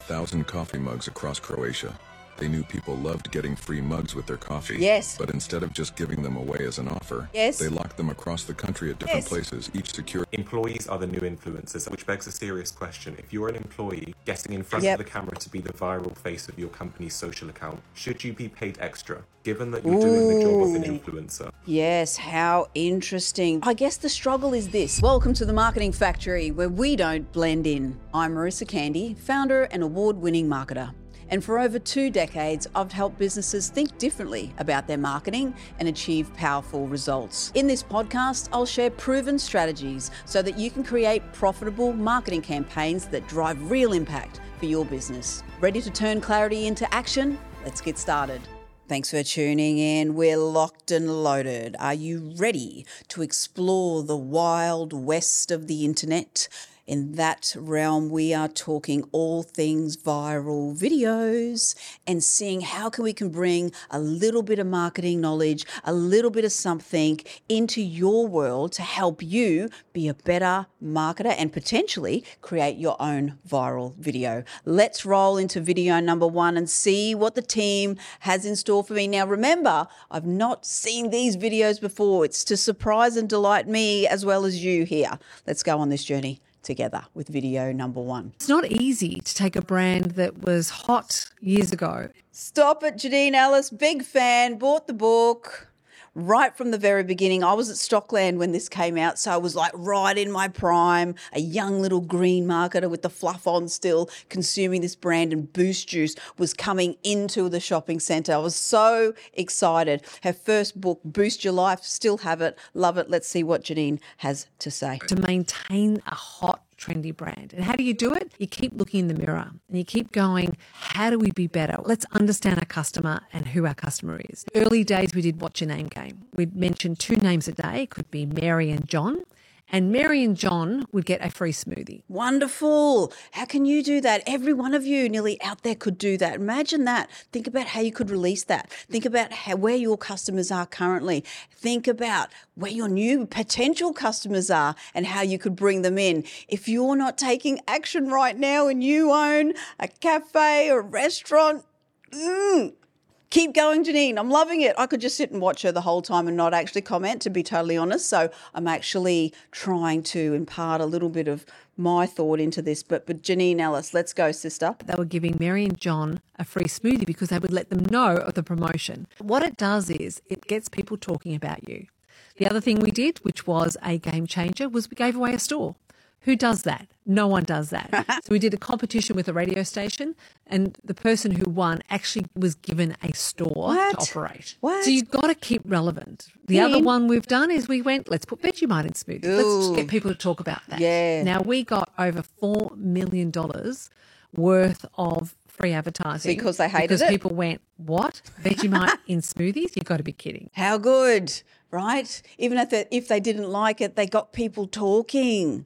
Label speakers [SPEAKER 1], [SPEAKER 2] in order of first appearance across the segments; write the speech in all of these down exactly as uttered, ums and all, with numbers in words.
[SPEAKER 1] thousand coffee mugs across Croatia. They knew people loved getting free mugs with their coffee.
[SPEAKER 2] Yes.
[SPEAKER 1] But instead of just giving them away as an offer,
[SPEAKER 2] Yes.
[SPEAKER 1] they locked them across the country at different
[SPEAKER 2] Yes.
[SPEAKER 1] places, each secure.
[SPEAKER 3] Employees are the new influencers, which begs a serious question. If you're an employee getting in front
[SPEAKER 2] Yep.
[SPEAKER 3] of the camera to be the viral face of your company's social account, should you be paid extra, given that you're doing the job of an influencer?
[SPEAKER 2] Yes, how interesting. I guess the struggle is this. Welcome to the Marketing Factory, where we don't blend in. I'm Marissa Candy, founder and award-winning marketer. And for over two decades, I've helped businesses think differently about their marketing and achieve powerful results. In this podcast, I'll share proven strategies so that you can create profitable marketing campaigns that drive real impact for your business. Ready to turn clarity into action? Let's get started. Thanks for tuning in. We're locked and loaded. Are you ready to explore the wild west of the internet? In that realm, we are talking all things viral videos and seeing how can we can bring a little bit of marketing knowledge, a little bit of something into your world to help you be a better marketer and potentially create your own viral video. Let's roll into video number one and see what the team has in store for me. Now, remember, I've not seen these videos before. It's to surprise and delight me as well as you here. Let's go on this journey together with video number one.
[SPEAKER 4] It's not easy to take a brand that was hot years ago.
[SPEAKER 2] Stop it, Janine Ellis, big fan, bought the book. Right from the very beginning, I was at Stockland when this came out, so I was like right in my prime, a young little green marketer with the fluff on still, consuming this brand, and Boost Juice was coming into the shopping centre. I was so excited. Her first book, Boost Your Life, still have it, love it. Let's see what Janine has to say.
[SPEAKER 4] To maintain a hot, trendy brand. And how do you do it? You keep looking in the mirror and you keep going, how do we be better? Let's understand our customer and who our customer is. Early days, we did What's Your Name game. We'd mention two names a day. It could be Mary and John. And Mary and John would get a free smoothie.
[SPEAKER 2] Wonderful. How can you do that? Every one of you nearly out there could do that. Imagine that. Think about how you could release that. Think about how, where your customers are currently. Think about where your new potential customers are and how you could bring them in. If you're not taking action right now and you own a cafe or a restaurant, mm, keep going, Janine. I'm loving it. I could just sit and watch her the whole time and not actually comment, to be totally honest. So I'm actually trying to impart a little bit of my thought into this. But but Janine Ellis, let's go, sister.
[SPEAKER 4] They were giving Mary and John a free smoothie because they would let them know of the promotion. What it does is it gets people talking about you. The other thing we did, which was a game changer, was we gave away a store. Who does that? No one does that. So we did a competition with a radio station, and the person who won actually was given a store
[SPEAKER 2] What?
[SPEAKER 4] to operate.
[SPEAKER 2] What?
[SPEAKER 4] So you've got to keep relevant. The
[SPEAKER 2] Yeah.
[SPEAKER 4] other one we've done is we went, let's put Vegemite in smoothies. Let's
[SPEAKER 2] Ooh.
[SPEAKER 4] just get people to talk about that.
[SPEAKER 2] Yeah.
[SPEAKER 4] Now, we got over four million dollars worth of free advertising.
[SPEAKER 2] Because they hated
[SPEAKER 4] because
[SPEAKER 2] it?
[SPEAKER 4] people went, what? Vegemite in smoothies? You've got to be kidding.
[SPEAKER 2] How good, right? Even if they, if they didn't like it, they got people talking.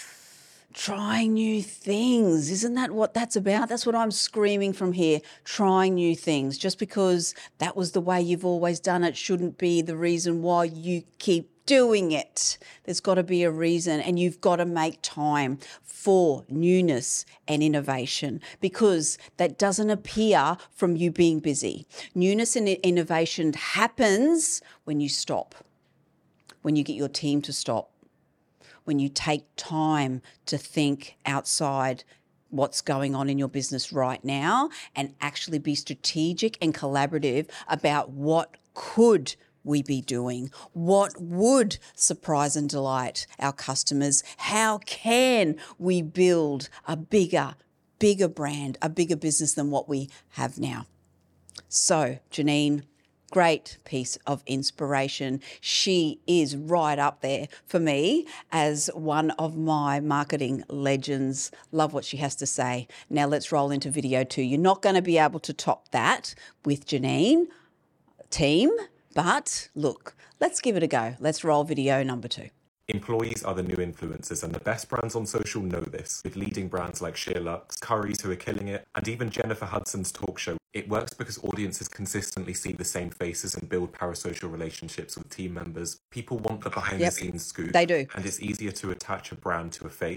[SPEAKER 2] Trying new things. Isn't that what that's about? That's what I'm screaming from here. Trying new things. Just because that was the way you've always done it shouldn't be the reason why you keep doing it. There's got to be a reason, and you've got to make time for newness and innovation, because that doesn't appear from you being busy. Newness and innovation happens when you stop, when you get your team to stop, when you take time to think outside what's going on in your business right now and actually be strategic and collaborative about what could we be doing? What would surprise and delight our customers? How can we build a bigger, bigger brand, a bigger business than what we have now? So, Janine, great piece of inspiration. She is right up there for me as one of my marketing legends. Love what she has to say. Now let's roll into video two. You're not going to be able to top that with Janine, team, but look, let's give it a go. Let's roll video number two.
[SPEAKER 3] Employees are the new influencers, and the best brands on social know this, with leading brands like Sheerluxe, Currys who are killing it, and even Jennifer Hudson's talk show. It works because audiences consistently see the same faces and build parasocial relationships with team members. People want the behind-the-scenes scoop.
[SPEAKER 2] They do.
[SPEAKER 3] And it's easier to attach a brand to a face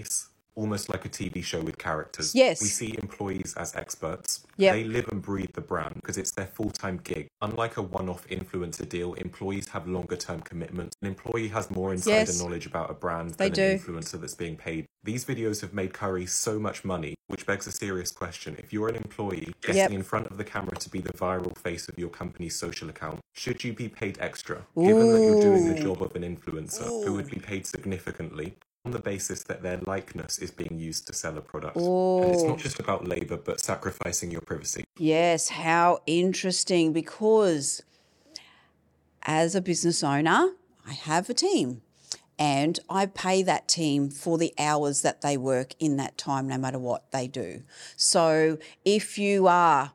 [SPEAKER 3] almost like a T V show with characters.
[SPEAKER 2] Yes.
[SPEAKER 3] We see employees as experts.
[SPEAKER 2] Yep.
[SPEAKER 3] They live and breathe the brand because it's their full-time gig. Unlike a one-off influencer deal, employees have longer-term commitments. An employee has more insider
[SPEAKER 2] Yes.
[SPEAKER 3] knowledge about a brand
[SPEAKER 2] They
[SPEAKER 3] than
[SPEAKER 2] do.
[SPEAKER 3] an influencer that's being paid. These videos have made Curry so much money, which begs a serious question. If you're an employee getting
[SPEAKER 2] Yep.
[SPEAKER 3] in front of the camera to be the viral face of your company's social account, should you be paid extra? Given that you're doing the job of an influencer who would be paid significantly on the basis that their likeness is being used to sell a product. And it's not just about labour, but sacrificing your privacy.
[SPEAKER 2] Yes, how interesting, because as a business owner, I have a team and I pay that team for the hours that they work in that time, no matter what they do. So if you are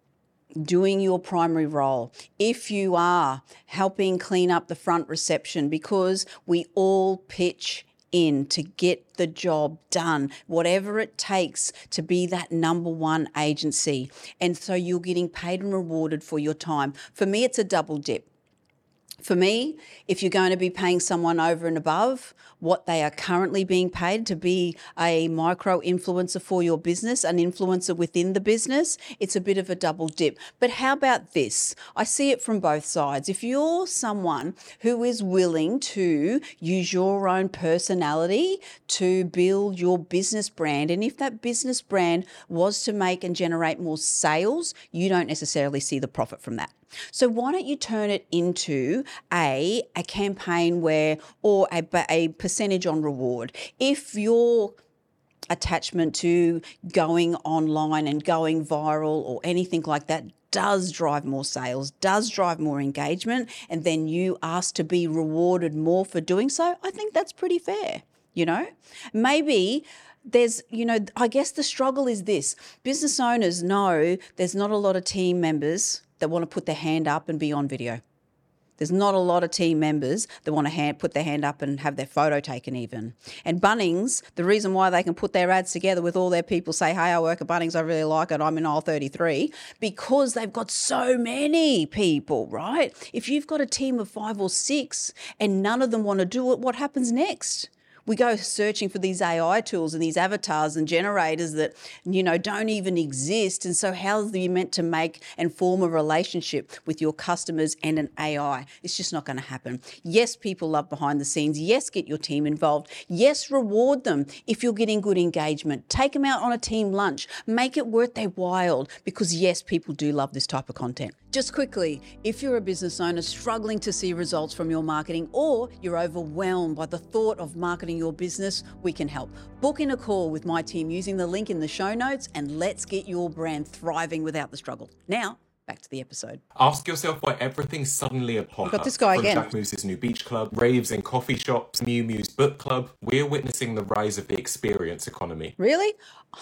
[SPEAKER 2] doing your primary role, if you are helping clean up the front reception, because we all pitch in to get the job done, whatever it takes to be that number one agency. And so you're getting paid and rewarded for your time. For me, it's a double dip. For me, if you're going to be paying someone over and above what they are currently being paid to be a micro influencer for your business, an influencer within the business, it's a bit of a double dip. But how about this? I see it from both sides. If you're someone who is willing to use your own personality to build your business brand, and if that business brand was to make and generate more sales, you don't necessarily see the profit from that. So why don't you turn it into a, a campaign where, or a, a percentage on reward. If your attachment to going online and going viral or anything like that does drive more sales, does drive more engagement, and then you ask to be rewarded more for doing so, I think that's pretty fair, you know? Maybe there's, you know, I guess the struggle is this. Business owners know there's not a lot of team members that want to put their hand up and be on video. There's not a lot of team members that want to hand, put their hand up and have their photo taken even. And Bunnings, the reason why they can put their ads together with all their people say, hey, I work at Bunnings, I really like it, I'm in aisle thirty-three, because they've got so many people, right? If you've got a team of five or six and none of them want to do it, what happens next? We go searching for these A I tools and these avatars and generators that, you know, don't even exist. And so how are you meant to make and form a relationship with your customers and an A I? It's just not going to happen. Yes, people love behind the scenes. Yes, get your team involved. Yes, reward them if you're getting good engagement. Take them out on a team lunch. Make it worth their while, because yes, people do love this type of content. Just quickly, if you're a business owner struggling to see results from your marketing, or you're overwhelmed by the thought of marketing your business, we can help. Book in a call with my team using the link in the show notes, and let's get your brand thriving without the struggle. Now, back to the episode.
[SPEAKER 3] Ask yourself why everything's suddenly a pop-up.
[SPEAKER 2] Got this guy
[SPEAKER 3] From
[SPEAKER 2] again.
[SPEAKER 3] Jack Moose's new beach club, raves in coffee shops, Miu Miu's book club, we're witnessing the rise of the experience economy.
[SPEAKER 2] Really?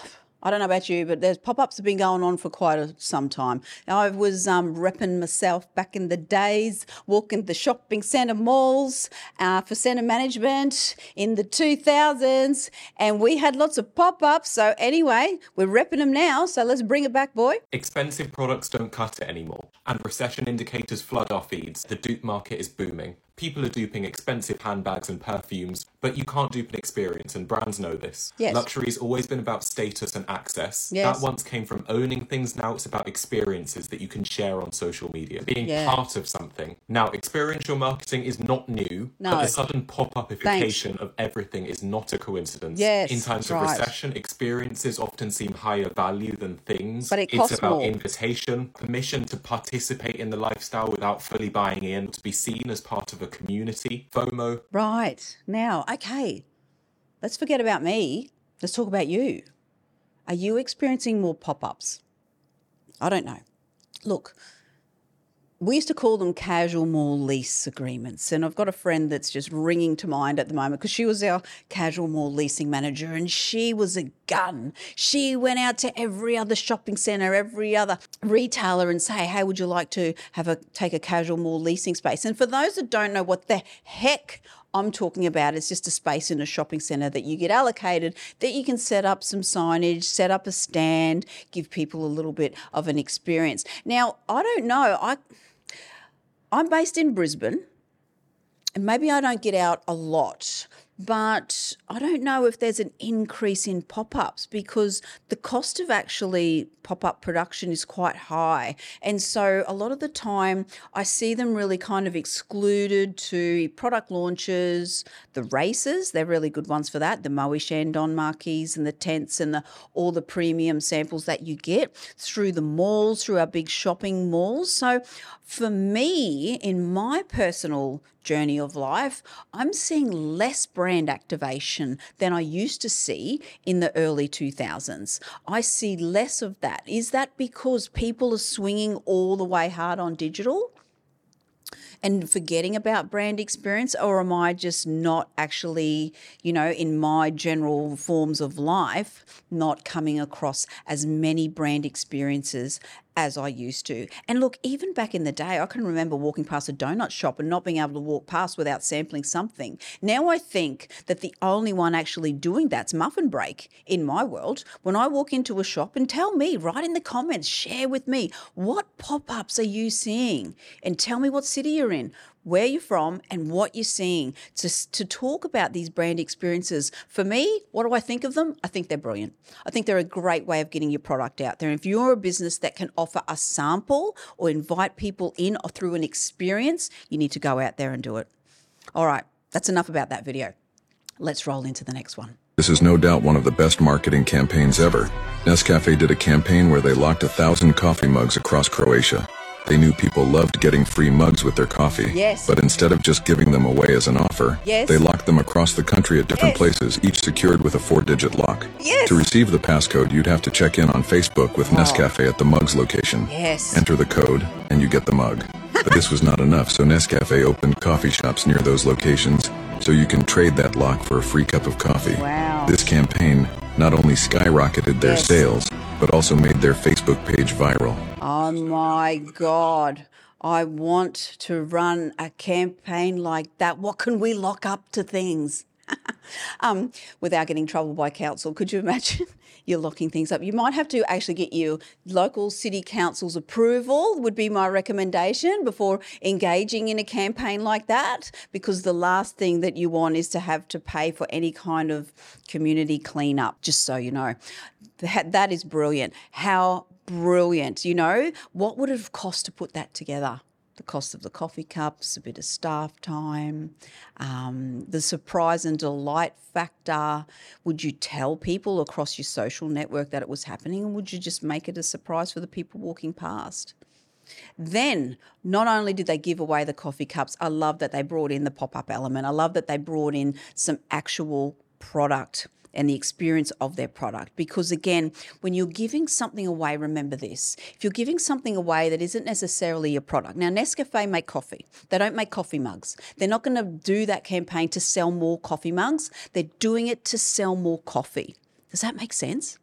[SPEAKER 2] I don't know about you, but there's pop-ups have been going on for quite a, some time. I was um, repping myself back in the days, walking the shopping centre malls uh, for centre management in the two thousands, and we had lots of pop-ups. So anyway, we're repping them now, so let's bring it back, boy.
[SPEAKER 3] Expensive products don't cut it anymore, and recession indicators flood our feeds. The dupe market is booming. People are duping expensive handbags and perfumes, but you can't dupe an experience, and brands know this.
[SPEAKER 2] Yes.
[SPEAKER 3] Luxury's always been about status and access.
[SPEAKER 2] Yes.
[SPEAKER 3] That once came from owning things, now it's about experiences that you can share on social media, being
[SPEAKER 2] Yeah.
[SPEAKER 3] part of something. Now, experiential marketing is not new,
[SPEAKER 2] No.
[SPEAKER 3] but the sudden pop-upification of everything is not a coincidence.
[SPEAKER 2] Yes,
[SPEAKER 3] In times of
[SPEAKER 2] right.
[SPEAKER 3] recession, experiences often seem higher value than things.
[SPEAKER 2] But it
[SPEAKER 3] it's
[SPEAKER 2] costs
[SPEAKER 3] about
[SPEAKER 2] more.
[SPEAKER 3] invitation, permission to participate in the lifestyle without fully buying in, to be seen as part of a community, FOMO.
[SPEAKER 2] Right. Now, okay, let's forget about me. Let's talk about you. Are you experiencing more pop-ups? I don't know. Look, we used to call them casual mall lease agreements. And I've got a friend that's just ringing to mind at the moment because she was our casual mall leasing manager, and she was a gun. She went out to every other shopping centre, every other retailer and say, hey, would you like to have a take a casual mall leasing space? And for those that don't know what the heck I'm talking about, it's just a space in a shopping centre that you get allocated, that you can set up some signage, set up a stand, give people a little bit of an experience. Now, I don't know. I, I'm based in Brisbane, and maybe I don't get out a lot, But I don't know if there's an increase in pop-ups because the cost of actually pop-up production is quite high. And so a lot of the time I see them really kind of excluded to product launches, the races, they're really good ones for that, the Moe Shandong marquees and the tents and the all the premium samples that you get through the malls, through our big shopping malls. So for me, in my personal journey of life, I'm seeing less brand activation than I used to see in the early two thousands. I see less of that. Is that because people are swinging all the way hard on digital and forgetting about brand experience, or am I just not actually, you know, in my general forms of life, not coming across as many brand experiences as I used to? And look, even back in the day, I can remember walking past a donut shop and not being able to walk past without sampling something. Now I think that the only one actually doing that's Muffin Break in my world. When I walk into a shop, and tell me, write in the comments, share with me, what pop-ups are you seeing? And tell me what city you're in, where you're from, and what you're seeing to, to talk about these brand experiences. For me, what do I think of them? I think they're brilliant. I think they're a great way of getting your product out there. If you're a business that can offer a sample or invite people in or through an experience, you need to go out there and do it. All right, that's enough about that video. Let's roll into the next one.
[SPEAKER 1] This is no doubt one of the best marketing campaigns ever. Nescafe did a campaign where they locked a thousand coffee mugs across Croatia. They knew people loved getting free mugs with their coffee.
[SPEAKER 2] Yes.
[SPEAKER 1] But instead of just giving them away as an offer,
[SPEAKER 2] yes.
[SPEAKER 1] they locked them across the country at different
[SPEAKER 2] yes.
[SPEAKER 1] places, each secured with a four-digit lock.
[SPEAKER 2] Yes.
[SPEAKER 1] To receive the passcode, you'd have to check in on Facebook with oh. Nescafe at the mug's location.
[SPEAKER 2] Yes.
[SPEAKER 1] Enter the code, and you get the mug. But this was not enough, so Nescafe opened coffee shops near those locations, so you can trade that lock for a free cup of coffee.
[SPEAKER 2] Wow.
[SPEAKER 1] This campaign not only skyrocketed their
[SPEAKER 2] yes.
[SPEAKER 1] sales, but also made their Facebook page viral.
[SPEAKER 2] Oh my God. I want to run a campaign like that. What can we lock up to things? um, without getting troubled by council. Could you imagine? You're locking things up. You might have to actually get your local city council's approval, would be my recommendation, before engaging in a campaign like that, because the last thing that you want is to have to pay for any kind of community cleanup, just so you know. That, that is brilliant. How brilliant. You know, what would it have cost to put that together? The cost of the coffee cups, a bit of staff time, um, the surprise and delight factor. Would you tell people across your social network that it was happening, or would you just make it a surprise for the people walking past? Then, not only did they give away the coffee cups, I love that they brought in the pop-up element. I love that they brought in some actual product and the experience of their product. Because again, when you're giving something away, remember this, if you're giving something away that isn't necessarily your product. Now, Nescafe make coffee. They don't make coffee mugs. They're not going to do that campaign to sell more coffee mugs. They're doing it to sell more coffee. Does that make sense?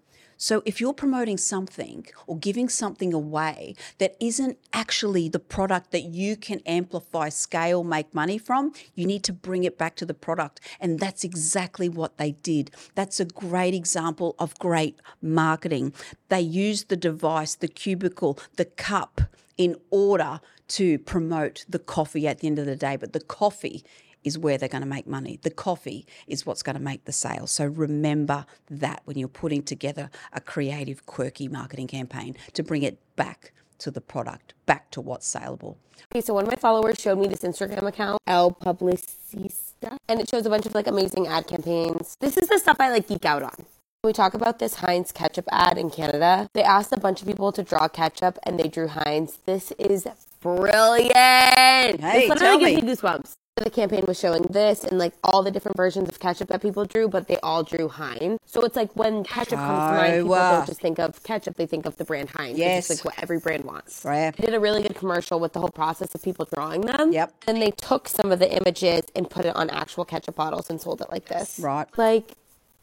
[SPEAKER 2] So if you're promoting something or giving something away that isn't actually the product that you can amplify, scale, make money from, you need to bring it back to the product. And that's exactly what they did. That's a great example of great marketing. They used the device, the cubicle, the cup in order to promote the coffee at the end of the day. But the coffee is where they're going to make money. The coffee is what's going to make the sale. So remember that when you're putting together a creative, quirky marketing campaign, to bring it back to the product, back to what's saleable.
[SPEAKER 5] Okay, so one of my followers showed me this Instagram account, El Publicista, and it shows a bunch of like amazing ad campaigns. This is the stuff I like geek out on. We talk about this Heinz ketchup ad in Canada. They asked a bunch of people to draw ketchup and they drew Heinz. This is brilliant.
[SPEAKER 2] Hey,
[SPEAKER 5] this
[SPEAKER 2] tell
[SPEAKER 5] literally
[SPEAKER 2] me.
[SPEAKER 5] gives me goosebumps. The campaign was showing this and like all the different versions of ketchup that people drew, but they all drew Heinz. So it's like when ketchup comes to mind, people
[SPEAKER 2] Oh,
[SPEAKER 5] don't just think of ketchup, they think of the brand Heinz.
[SPEAKER 2] Yes.
[SPEAKER 5] It's like what every brand wants.
[SPEAKER 2] Right.
[SPEAKER 5] They did a really good commercial with the whole process of people drawing them.
[SPEAKER 2] Yep.
[SPEAKER 5] And they took some of the images and put it on actual ketchup bottles and sold it like this.
[SPEAKER 2] Right.
[SPEAKER 5] Like,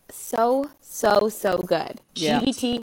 [SPEAKER 5] so, so, so good.
[SPEAKER 2] Yeah.
[SPEAKER 5] G B T.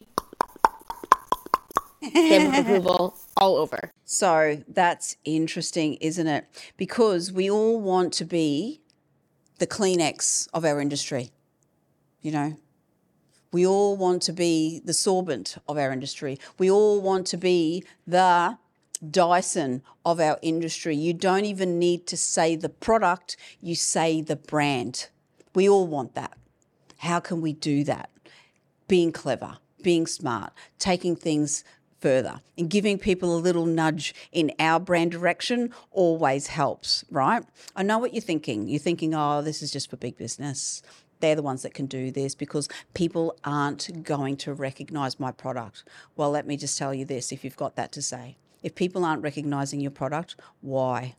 [SPEAKER 5] Stamp of approval all over.
[SPEAKER 2] So that's interesting, isn't it? Because we all want to be the Kleenex of our industry, you know. We all want to be the sorbent of our industry. We all want to be the Dyson of our industry. You don't even need to say the product, you say the brand. We all want that. How can we do that? Being clever, being smart, taking things further, and giving people a little nudge in our brand direction always helps, right? I know what you're thinking. You're thinking, oh, this is just for big business. They're the ones that can do this because people aren't going to recognise my product. Well, let me just tell you this, if you've got that to say. If people aren't recognising your product, why?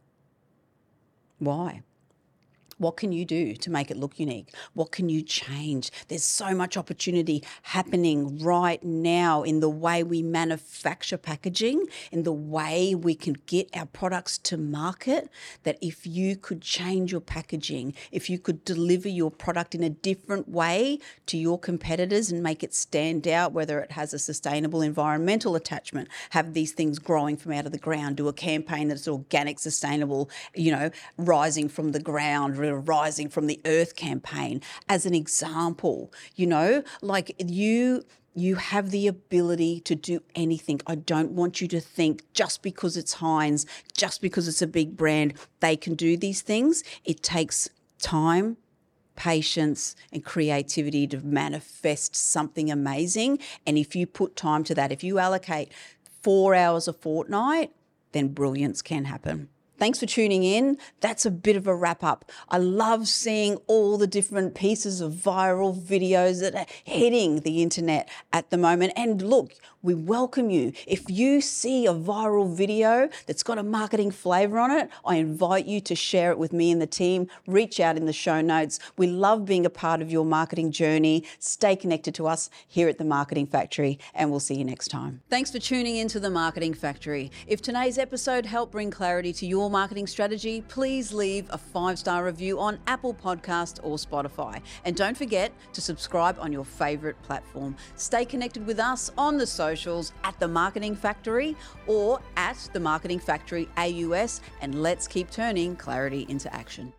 [SPEAKER 2] Why? What can you do to make it look unique? What can you change? There's so much opportunity happening right now in the way we manufacture packaging, in the way we can get our products to market, that if you could change your packaging, if you could deliver your product in a different way to your competitors and make it stand out, whether it has a sustainable environmental attachment, have these things growing from out of the ground, do a campaign that's organic, sustainable, you know, rising from the ground, rising from the earth campaign as an example, you know, like you you have the ability to do anything. I don't want you to think just because it's Heinz, just because it's a big brand, they can do these things. It takes time, patience and creativity to manifest something amazing. And if you put time to that, if you allocate four hours a fortnight, then brilliance can happen. Thanks for tuning in. That's a bit of a wrap up. I love seeing all the different pieces of viral videos that are hitting the internet at the moment. And look, we welcome you. If you see a viral video that's got a marketing flavor on it, I invite you to share it with me and the team. Reach out in the show notes. We love being a part of your marketing journey. Stay connected to us here at The Marketing Factory, and we'll see you next time. Thanks for tuning into The Marketing Factory. If today's episode helped bring clarity to your marketing strategy, please leave a five-star review on Apple Podcast or Spotify. And don't forget to subscribe on your favorite platform. Stay connected with us on the socials at The Marketing Factory or at The Marketing Factory A U S, and let's keep turning clarity into action.